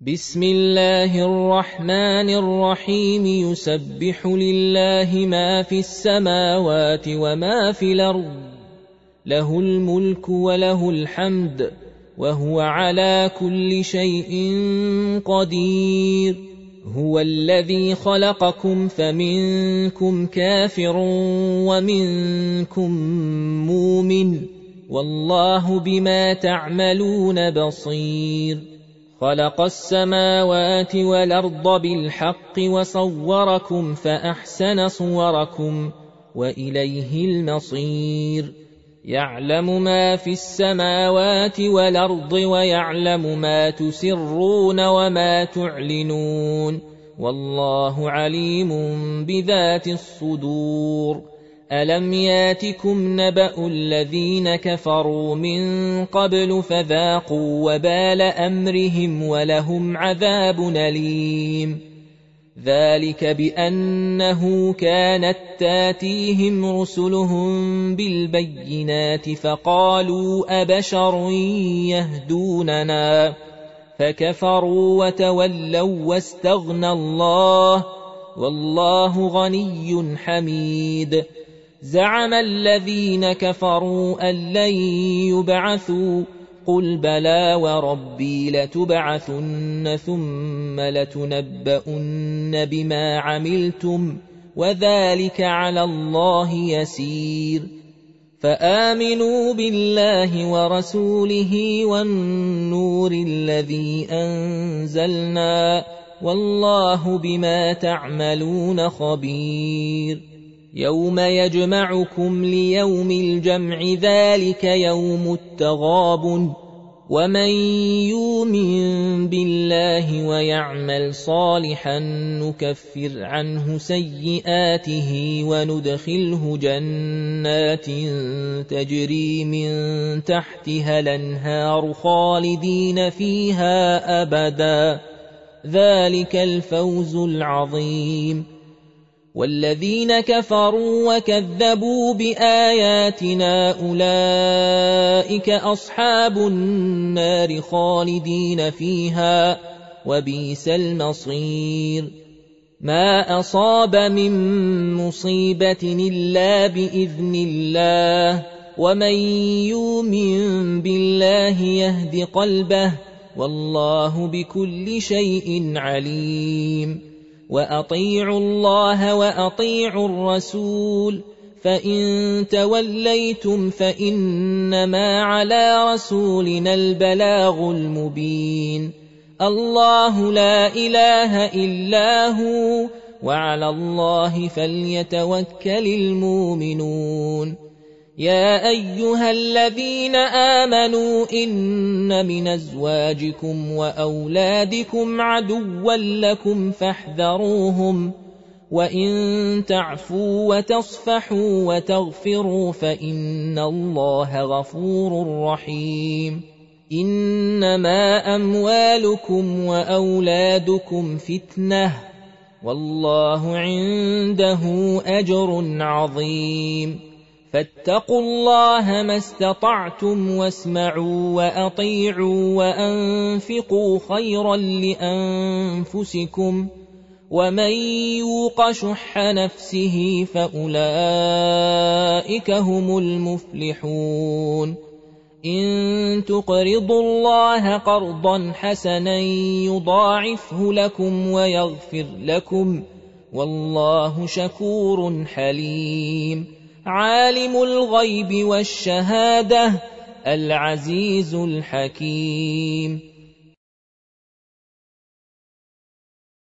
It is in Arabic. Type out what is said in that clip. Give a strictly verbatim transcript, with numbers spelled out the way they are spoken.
بسم الله الرحمن الرحيم يسبح لله ما في السماوات وما في الأرض له الملك وله الحمد وهو على كل شيء قدير هو الذي خلقكم فمنكم كافر ومنكم مؤمن والله بما تعملون بصير خلق السماوات والأرض بالحق وصوركم فأحسن صوركم وإليه المصير يعلم ما في السماوات والأرض ويعلم ما تسرون وما تعلنون والله عليم بذات الصدور ألم ياتكم نبأ الذين كفروا من قبل فذاقوا وبال أمرهم ولهم عذاب أليم ذلك بأنه كانت تاتيهم رسلهم بالبينات فقالوا أبشر يهدوننا فكفروا وتولوا واستغنى الله والله غني حميد زعم الذين كفروا أن لن يبعثوا قل بلى وربي لتبعثن ثم لتنبؤن بما عملتم وذلك على الله يسير فآمنوا بالله ورسوله والنور الذي أنزلنا والله بما تعملون خبير يوم يجمعكم ليوم الجمع ذلك يوم التغابن ومن يؤمن بالله ويعمل صالحا نكفر عنه سيئاته وندخله جنات تجري من تحتها الأنهار خالدين فيها أبدا ذلك الفوز العظيم والذين كفروا وكذبوا بآياتنا أولئك أصحاب النار خالدين فيها وبئس المصير ما أصاب من مصيبة إلا بإذن الله ومن يؤمن بالله يهد قلبه والله بكل شيء عليم وأطيعوا الله وأطيعوا الرسول فإن توليتم فإنما على رسولنا البلاغ المبين الله لا إله إلا هو وعلى الله فليتوكل المؤمنون يا أيها الذين آمنوا إن من أزواجكم وأولادكم عدوا لكم فاحذروهم وإن تعفوا وتصفحوا وتغفروا فإن الله غفور رحيم إنما أموالكم وأولادكم فتنة والله عنده أجر عظيم فاتقوا الله ما استطعتم واسمعوا وأطيعوا وأنفقوا خيرا لأنفسكم ومن يوق شح نفسه فأولئك هم المفلحون إن تقرضوا الله قرضا حسنا يضاعفه لكم ويغفر لكم والله شكور حليم عالم الغيب والشهادة العزيز الحكيم